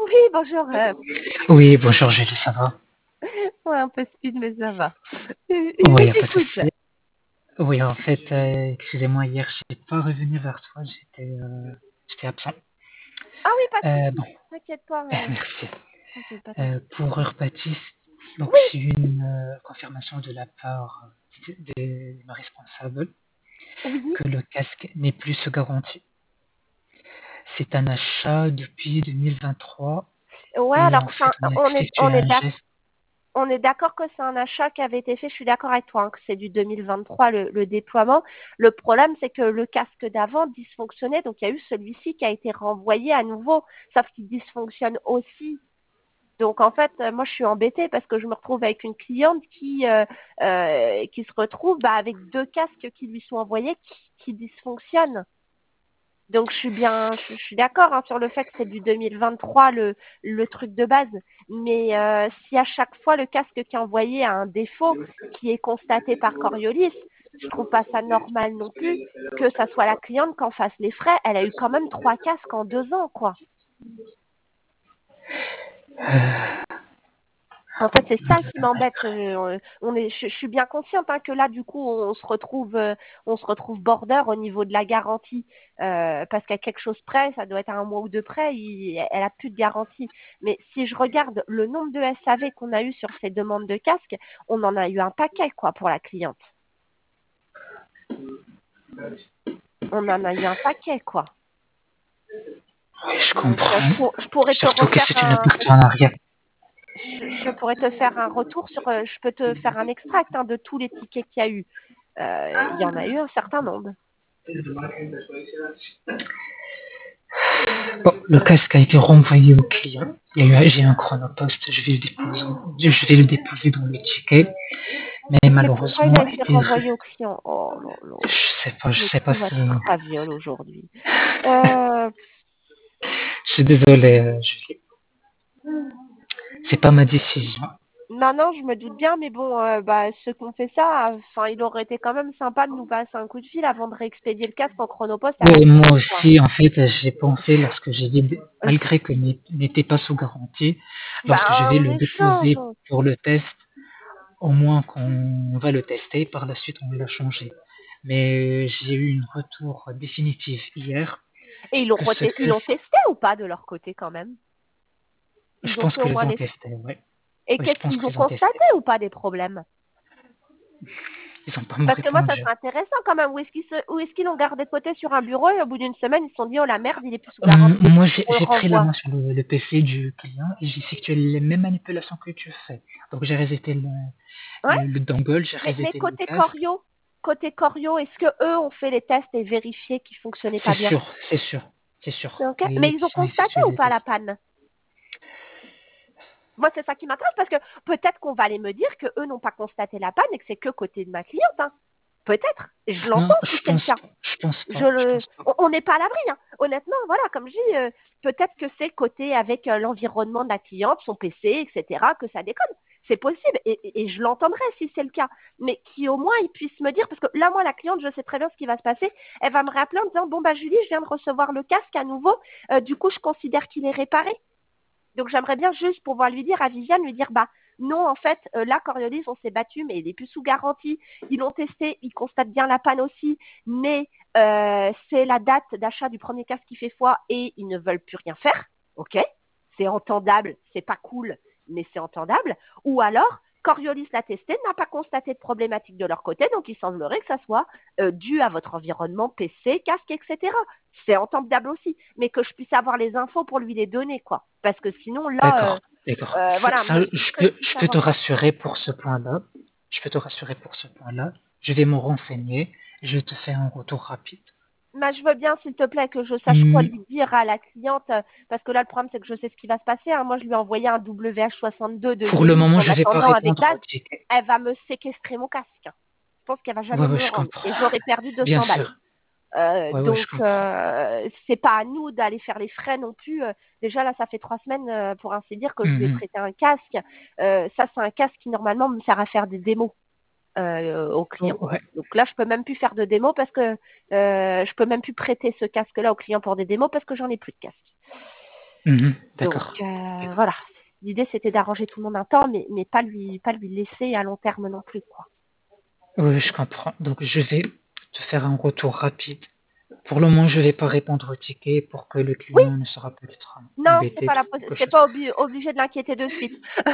Oui, bonjour. Oui, bonjour Julie, ça va? Ouais, un peu speed, mais ça va. Oui, Je y a pas de t'écoute. souci. Oui, en fait, excusez-moi, hier, je n'ai pas revenu vers toi, j'étais absent. Ah oui, pas de Bon, souci. T'inquiète pas. merci. T'inquiète. Pour Heure Baptiste, donc Oui, j'ai eu une confirmation de la part de ma responsable oui. que le casque n'est plus sous garantie. C'est un achat depuis 2023 Ouais, et alors, en fait, enfin, on a effectué un geste. on est d'accord que c'est un achat qui avait été fait. Je suis d'accord avec toi, hein, que c'est du 2023 le déploiement. Le problème, c'est que le casque d'avant dysfonctionnait. Donc, il y a eu celui-ci qui a été renvoyé à nouveau, sauf qu'il dysfonctionne aussi. Donc en fait, moi je suis embêtée parce que je me retrouve avec une cliente qui se retrouve avec deux casques qui lui sont envoyés qui dysfonctionnent. Donc je suis d'accord, hein, sur le fait que c'est du 2023 le truc de base. Mais si à chaque fois le casque qui est envoyé a un défaut qui est constaté par Coriolis, je trouve pas ça normal non plus que ça soit la cliente qui en fasse les frais. Elle a eu quand même trois casques en 2 ans, quoi. En fait, c'est ça qui m'embête. Je suis bien consciente, hein, que là, du coup, on se retrouve border au niveau de la garantie, parce qu'à quelque chose près, ça doit être à un mois ou deux près, elle a plus de garantie. Mais si je regarde le nombre de SAV qu'on a eu sur ces demandes de casque, on en a eu un paquet, quoi, pour la cliente. On en a eu un paquet, quoi. Oui, je Donc, comprends. je pourrais te Surtout que refaire c'est une partenariat. je pourrais te faire un retour sur, je peux te faire un extract, hein, de tous les tickets qu'il y a eu. Il y en a eu un certain nombre. Bon, le casque a été renvoyé au client. J'ai un chronopost, je vais le déposer dans le ticket. Mais Mais pourquoi il malheureusement, a été renvoyé au client? Oh là là, je je me sais pas trouve à si, traviole aujourd'hui. Euh, je suis désolé, c'est pas ma décision. non, non, je me doute bien, mais bon, ceux qui ont fait ça, enfin, il aurait été quand même sympa de nous passer un coup de fil avant de réexpédier le casque en chronopost à la Oui, moi cliente, quoi. aussi, en fait, j'ai pensé lorsque j'ai dit, malgré que n'était pas sous garantie, lorsque je vais On le échange. déposer pour le test, au moins qu'on va le tester, par la suite on va le changer. Mais j'ai eu une retour définitive hier Et que ce ils l'ont casque, testé ou pas de leur côté quand même? je Ils ont pense fait au qu'ils moins ont les... testé, ouais. Et Oui, je qu'est-ce pense qu'ils ont qu'ils ont constaté testé. ou pas des problèmes? Ils ont pas me Parce que moi, ça répondu. serait intéressant quand même. Où est-ce qu'ils l'ont gardé de côté sur un bureau et au bout d'une semaine, ils se sont dit, oh la merde, il est plus sous garantie. Moi, On le j'ai pris la renvoie. main sur le PC du client et j'ai effectué les mêmes manipulations que tu fais. Donc, j'ai reseté Ouais. le dongle, j'ai Mais reseté le casque. Côté Corio, est-ce que eux ont fait les tests et vérifié qu'ils fonctionnaient pas C'est bien? sûr, c'est sûr, c'est sûr. Ok. Mais Et ils ont ils ont constaté effectué ou les pas la tests. panne? Moi, c'est ça qui m'intéresse parce que peut-être qu'on va aller me dire que eux n'ont pas constaté la panne et que c'est que côté de ma cliente, hein. Peut-être. Je l'entends Non, si c'est le cas. je pense pas. On n'est pas à l'abri, hein. Honnêtement, voilà, comme je dis, peut-être que c'est côté avec l'environnement de la cliente, son PC, etc., que ça déconne. C'est possible et je l'entendrai si c'est le cas. Mais qui au moins ils puissent me dire, parce que là, moi, la cliente, je sais très bien ce qui va se passer. Elle va me rappeler en disant, bon, bah, Julie, je viens de recevoir le casque à nouveau. Du coup, je considère qu'il est réparé. Donc, j'aimerais bien juste pouvoir lui dire à Viviane, lui dire, bah, non, en fait, là, Coriolis, on s'est battu, mais il est plus sous garantie. Ils l'ont testé, ils constatent bien la panne aussi, mais c'est la date d'achat du premier casque qui fait foi et ils ne veulent plus rien faire. Ok, c'est entendable, c'est pas cool, mais c'est entendable. Ou alors, Coriolis l'a testé, n'a pas constaté de problématique de leur côté, donc il semblerait que ça soit dû à votre environnement PC, casque, etc. C'est entendable aussi, mais que je puisse avoir les infos pour lui les donner, quoi. Parce que sinon, là, D'accord, d'accord. voilà, que je puisse Je peux te avoir ça. rassurer pour ce point-là. Je peux te rassurer pour ce point-là. Je vais me renseigner. Je te fais un retour rapide. Mais je veux bien, s'il te plaît, que je sache quoi Hmm, lui dire à la cliente, parce que là, le problème, c'est que je sais ce qui va se passer, hein. Moi, je lui ai envoyé un WH62 de Pour le Vélis moment, en je vais pas attendant avec répondre base. au ticket. Elle va me séquestrer mon casque. Je pense qu'elle va Ouais, jamais me ouais, le je rendre. comprends. Et j'aurais perdu Bien 200 balles. sûr. Ouais, ouais, je comprends. C'est pas à nous d'aller faire les frais non plus. Déjà, là, ça fait 3 semaines, pour ainsi dire, que je lui ai Mhm. prêté un casque. Ça, c'est un casque qui, normalement, me sert à faire des démos aux clients. Oh, ouais. Donc là, je peux même plus faire de démos parce que je peux même plus prêter ce casque-là aux clients pour des démos parce que j'en ai plus de casque. Mhm. Donc D'accord. D'accord. voilà. L'idée c'était d'arranger tout le monde un temps, mais pas lui laisser à long terme non plus, quoi. Oui, je comprends. Donc, je vais te faire un retour rapide. Pour le moment, je vais pas répondre au ticket pour que le Oui, client ne sera peut-être non, embêté pour quelque c'est chose. pas obligé de l'inquiéter de suite.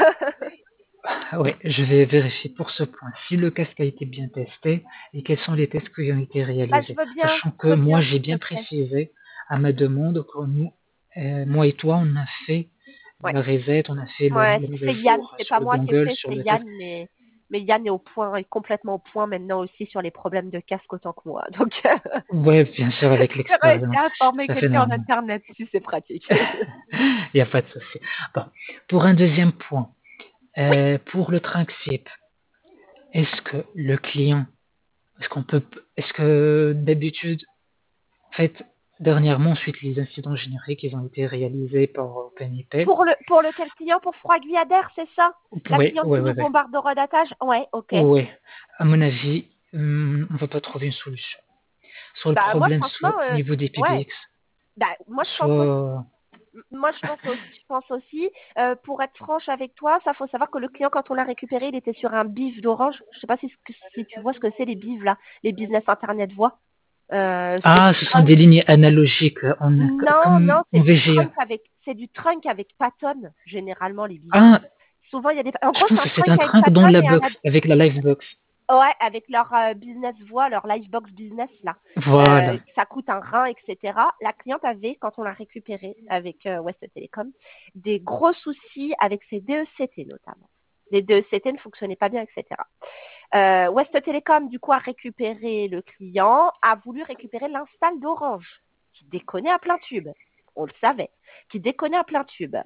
Ah ouais, je vais vérifier pour ce point si le casque a été bien testé et quels sont les tests qui ont été Bah, je réalisés. veux bien, Sachant je que veux moi, bien, j'ai s'il bien te plaît. précisé à ma demande que nous, moi et toi, on a fait Ouais. la reset, on a fait Ouais, la mise à c'est Yann, jour c'est sur pas le moi qui ai dongle, fait, sur c'est le Yann, casque. mais Yann est complètement au point maintenant aussi sur les problèmes de casque autant que moi. Donc, Ouais, bien sûr, avec j'ai réussi l'expérience, à former tout à fait quelqu'un en normal. internet, si c'est pratique. Il n'y a pas de souci. Bon, pour un deuxième point, Oui, pour le Trinxip, est-ce que le client, est-ce qu'on peut, est-ce que d'habitude, en fait, dernièrement, suite les incidents génériques, ils ont été réalisés par OpenIP. pour lequel client, pour Froid Guyadère, c'est ça? La Oui, cliente oui, qui oui, nous oui. bombarde de redatage? Ouais, ok. Oui, à mon avis, on va pas trouver une solution. Soit le Bah, moi, problème franchement, soit au niveau des ouais. PBX, Bah, soit... moi, je pense aussi, pour être franche avec toi, ça faut savoir que le client, quand on l'a récupéré, il était sur un BIF d'Orange. Je sais pas si tu vois ce que c'est les BIF là, les business internet voix. C'est Ah, du ce sont trunk. des lignes analogiques, Non, comme non, en VGA. c'est du trunk avec Patton, généralement, les BIF. Ah, Souvent, il y a des, en je gros, c'est pense un que c'est trunk un avec trunk dans Patton la et un, box, avec la Livebox. ouais, avec leur business voix, leur Livebox business là. Voilà. Ça coûte un rein, etc. La cliente avait, quand on l'a récupéré avec West Telecom, des gros soucis avec ses DECT notamment. Les DECT ne fonctionnaient pas bien, etc. West Telecom, du coup, a récupéré le client, a voulu récupérer l'install d'Orange, qui déconnait à plein tube. On le savait, qui déconnait à plein tube.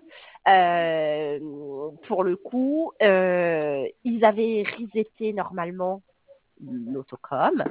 Pour le coup, ils avaient reseté normalement l'autocom.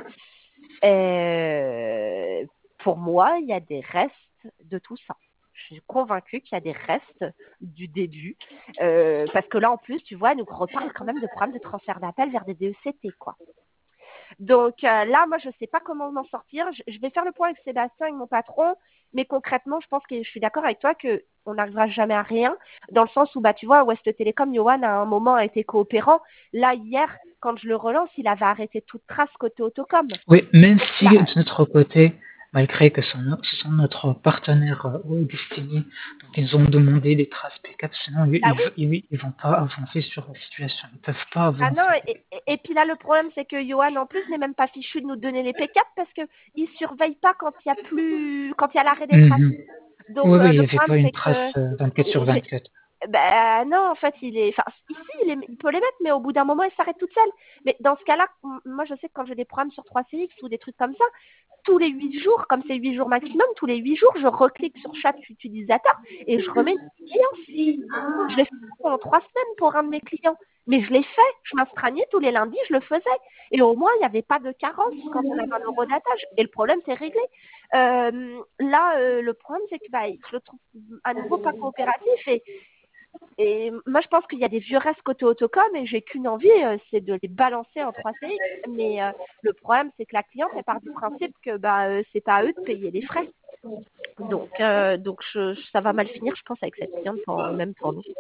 Pour moi, il y a des restes de tout ça. Je suis convaincue qu'il y a des restes du début. Parce que là, en plus, tu vois, elle nous reparle quand même de problèmes de transfert d'appel vers des DECT, quoi. Donc là, moi, je ne sais pas comment m'en sortir. Je vais faire le point avec Sébastien, avec mon patron, mais concrètement, je pense que je suis d'accord avec toi que on n'arrivera jamais à rien, dans le sens où, bah, tu vois, West Telecom, Johan, à un moment, a été coopérant. Là, hier, quand je le relance, il avait arrêté toute trace côté Autocom. Oui, même Donc si là, de notre côté, malgré que ce sont notre partenaire Destiny, donc ils ont demandé des traces P4, sinon bah oui. ils vont pas avancer sur la situation. Ils peuvent pas Ah non, avancer. et puis là, le problème, c'est que Johan, en plus, n'est même pas fichu de nous donner les P4 parce qu'il ne surveille pas quand il y a plus, quand il y a l'arrêt des traces. Mhm. Donc, Oui, oui, il n'y le avait problème, pas une c'est trace que 24 sur j'ai, 24. ben non, en fait, enfin, ici, il peut les mettre, mais au bout d'un moment, il s'arrête toute seule. Mais dans ce cas-là, moi, je sais que quand j'ai des programmes sur 3CX ou des trucs comme ça, tous les 8 jours, comme c'est 8 jours maximum, tous les 8 jours, je reclique sur chaque utilisateur et je remets une surveillance. Je l'ai fait pendant 3 semaines pour un de mes clients. Mais je l'ai fait. Je m'astreignais tous les lundis, je le faisais. Et au moins, il n'y avait pas de carence quand on avait un eurodatage. Et le problème, c'est réglé. Là, le problème, c'est que bah, je le trouve à nouveau pas coopératif. Et moi, je pense qu'il y a des vieux restes côté Autocom et j'ai qu'une envie, c'est de les balancer en 3CX. Mais le problème, c'est que la cliente, elle part du principe que bah, c'est pas à eux de payer les frais. Donc ça va mal finir, je pense, avec cette cliente, même pour nous.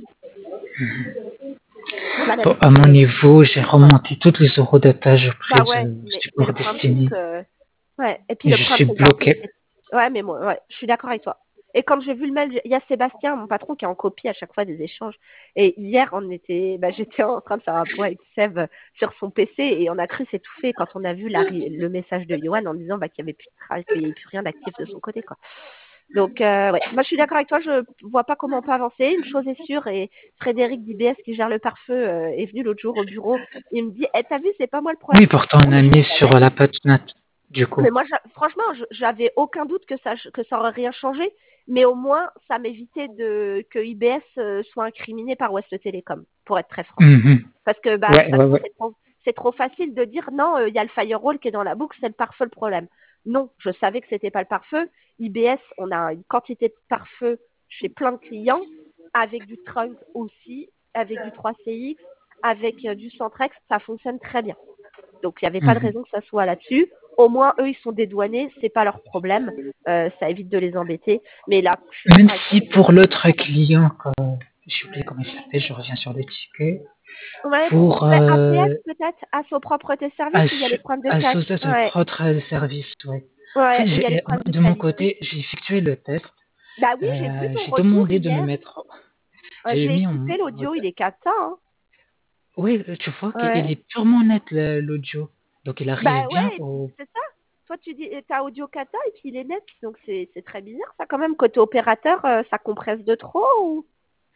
Là, Bon, à d'habitude, mon niveau, j'ai ouais. remonté tous les eurodatages auprès Bah ouais, de mais le support problème, c'est Destiny que ouais. Et puis et le je problème, suis c'est que bah, en plus, bloqué. ouais, mais moi, ouais, je suis d'accord avec toi. Et quand j'ai vu le mail, il y a Sébastien, mon patron, qui est en copie à chaque fois des échanges. Et hier, j'étais en train de faire un point avec Seb sur son PC et on a cru s'étouffer quand on a vu le message de Johan en disant bah, qu'il n'y avait plus de travail, qu'il n'y avait plus rien d'actif de son côté, quoi. Donc, ouais, moi je suis d'accord avec toi, je vois pas comment on peut avancer. Une chose est sûre, et Frédéric d'IBS qui gère le pare-feu est venu l'autre jour au bureau. Il me dit, eh, t'as vu, c'est pas moi le problème. Oui, pourtant on Oui, a je le mis sur savais. la patronate, du coup. Mais moi, franchement, j'avais aucun doute que ça aurait rien changé. Mais au moins, ça m'évitait que IBS soit incriminé par West Telecom, pour être très franche. Mhm. Parce que bah, de Ouais, toute ouais, façon, ouais. c'est trop facile de dire non, il y a le firewall qui est dans la boucle, c'est le pare-feu le problème. Non, je savais que c'était pas le pare-feu. IBS, on a une quantité de pare-feu chez plein de clients, avec du trunk aussi, avec du 3CX, avec du Centrex, ça fonctionne très bien. Donc il n'y avait pas de Mhm. raison que ça soit là-dessus. Au moins, eux, ils sont dédouanés, c'est pas leur problème. Ça évite de les embêter. Mais là, je suis Même d'accord avec toi. si pour l'autre client, je sais plus comment il s'appelle, je reviens sur les tickets, Ouais, pour ouais, APS peut-être, à son propre tes services, où il y a les problèmes de qualité. associer ce Ouais, propre service, ouais. En fait, ouais, où il y a les problèmes de de mon qualité. côté, j'ai effectué le test. Bah oui, j'ai vu ton J'ai retour demandé de me hier. mettre, Je j'ai l'ai mis en écouté, l'audio, mode. il est cata, hein. Oui, tu vois qu'il Ouais. est purement net l'audio. Donc il arrive Bah bien ouais, au. c'est ça. Toi, tu dis, t'as audio kata et puis il est net. Donc c'est très bizarre, ça, quand même. Côté opérateur, ça compresse de trop ou...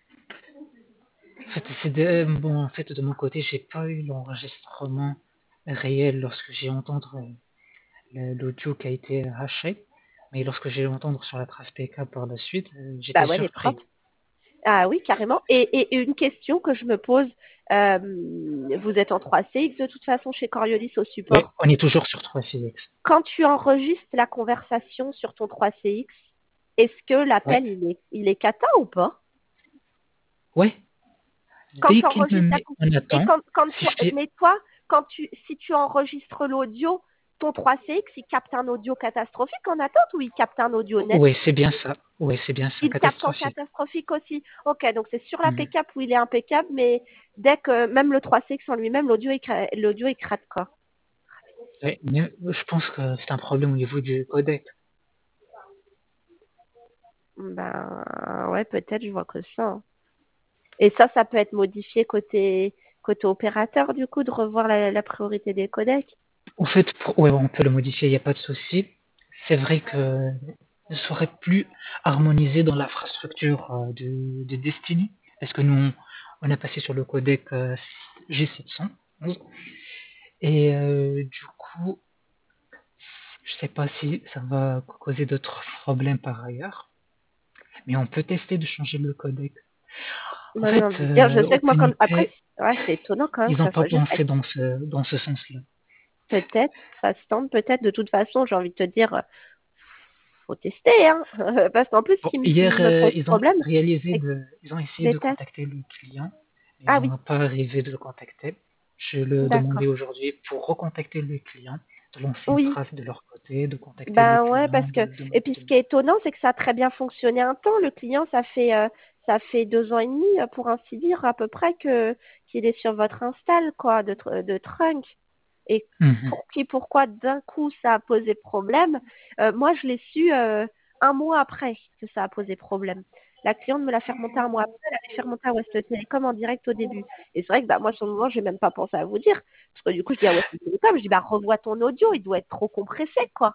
En fait, bon, en fait, de mon côté, j'ai pas eu l'enregistrement réel lorsque j'ai entendu l'audio qui a été haché. Mais lorsque j'ai entendu sur la trace PK par la suite, Bah j'étais ouais, les surpris. propres. Ah oui, carrément. Et une question que je me pose, vous êtes en 3CX de toute façon chez Coriolis au Oui, support. on est toujours sur 3CX. Quand tu enregistres la conversation sur ton 3CX, est-ce que Ouais, l'appel, il est kata ou pas? ouais. Quand Dès tu qu'il me enregistres met en et attente, quand si toi, je dis, mais toi, si tu enregistres l'audio, ton 3CX, il capte un audio catastrophique en attente ou il capte un audio net? ouais, c'est bien ça. Ouais, c'est bien ça, Il capte en catastrophique. catastrophique aussi. Ok, donc c'est sur la Mhm. pick-up où il est impeccable, mais dès que même le 3CX en lui-même, l'audio est crade, quoi. Ouais, mais je pense que c'est un problème au niveau du codec. Ben ouais, peut-être, je vois que ça, hein. Et ça peut être modifié côté opérateur, du coup, de revoir la priorité des codecs. En fait, ouais, on peut le modifier, il n'y a pas de souci. C'est vrai que ne serait plus harmonisé dans l'infrastructure de Destiny, parce que nous, on a passé sur le codec G700. Et du coup, je sais pas si ça va causer d'autres problèmes par ailleurs, mais on peut tester de changer le codec. En Moi, j'ai fait, envie de dire, je sais que moi, quand après, OpenIP, ouais, c'est étonnant quand même ils que n'ont ça pas soit juste pensé dans ce sens-là. peut-être, ça se tente peut-être. De toute façon, j'ai envie de te dire, faut tester, hein. Parce qu'en plus, ce Bon, qui hier, me pose problème, c'est que ils ont essayé des de tests. contacter le client, mais Ah ils oui, n'ont pas arrivé de le contacter. Je le demandais d'accord. aujourd'hui pour recontacter le client, de lancer une Oui, trace de leur côté, de contacter le ben ouais, client, parce que de et demander puis de. ce qui est étonnant, c'est que ça a très bien fonctionné un temps. Le client, ça fait 2 ans et demi, pour ainsi dire, à peu près que qu'il est sur votre install, quoi, de Trunk. Et Mhm. pourquoi d'un coup ça a posé problème? Moi, je l'ai su un mois après que ça a posé problème. La cliente me l'a fait remonter un mois après, elle avait fait remonter à West Telecom en direct au début. Et c'est vrai que bah, moi, sur le moment, j'ai même pas pensé à vous dire. Parce que du coup, je dis à West Telecom, je dis bah revois ton audio, il doit être trop compressé, quoi.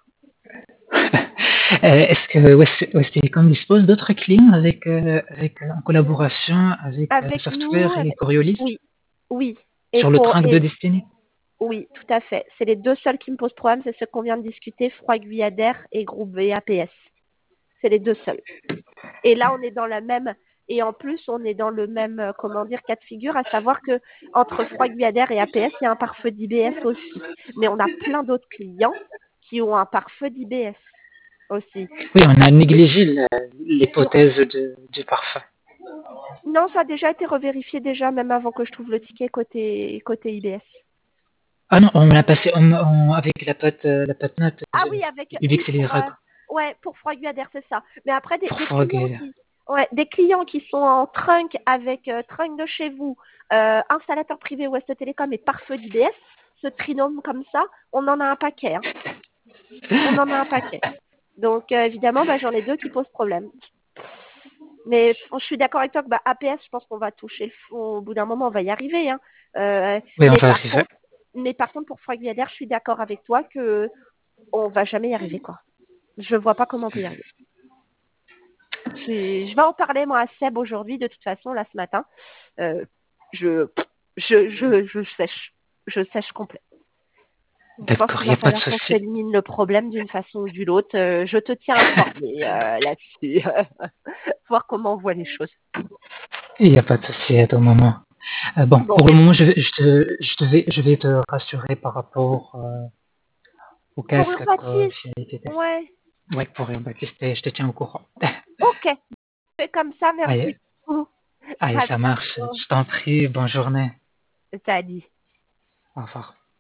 Est-ce que West Telecom dispose d'autres clients en collaboration avec Avec nous, Software et Coriolis oui, oui. Et sur le pour track de et Destiny? oui, tout à fait. C'est les deux seuls qui me posent problème, c'est ceux qu'on vient de discuter, Froid Guyadère et Groupe VAPS. C'est les deux seuls. Et là, on est dans la même, et en plus, on est dans le même, comment dire, cas de figure, à savoir que entre Froid Guyadère et APS, il y a un pare-feu d'IBS aussi. Mais on a plein d'autres clients qui ont un pare-feu d'IBS aussi. Oui, on a Et négligé non, l'hypothèse du parfum. non, ça a déjà été revérifié déjà, même avant que je trouve le ticket côté IBS. Ah non, on l'a passé avec la patte note Ah oui, avec, UX oui, et l'IRA, quoi. ouais, pour Froid Guyadère, c'est ça. Mais après, Pour des clients Frog. ouais, des clients qui sont en trunk avec trunk de chez vous, installateur privé West Telecom et pare-feu d'IBS, ce trinôme comme ça, on en a un paquet, hein. On en a un paquet. Donc, évidemment, bah, j'en ai deux qui posent problème. Mais je suis d'accord avec toi que bah, APS, je pense qu'on va toucher le fond. Au bout d'un moment, on va y arriver, hein. Euh, Oui, on mais va par arriver. contre, mais par contre, pour Froid Guyadère, je suis d'accord avec toi que on va jamais y arriver, quoi. Je vois pas comment on peut y arriver. Je vais en parler, moi, à Seb aujourd'hui, de toute façon, là, ce matin. Euh, je, je sèche. Je sèche complet. Je pense D'accord, qu'il il n'y va a pas de falloir qu'on souci. s'élimine le problème d'une façon ou d'une autre. Je te tiens informé là-dessus. Voir comment on voit les choses. Il n'y a pas de souci à tout moment. Bon, Bon, pour le moment, je vais te rassurer par rapport au pour casque que Urbatis, j'ai été testé. ouais. Ouais, pour Baptiste, je te tiens au courant. Ok. Fais comme ça, Allez, merci beaucoup. allez, À ça marche. bientôt. Je t'en prie, bonne journée. Salut. Au revoir.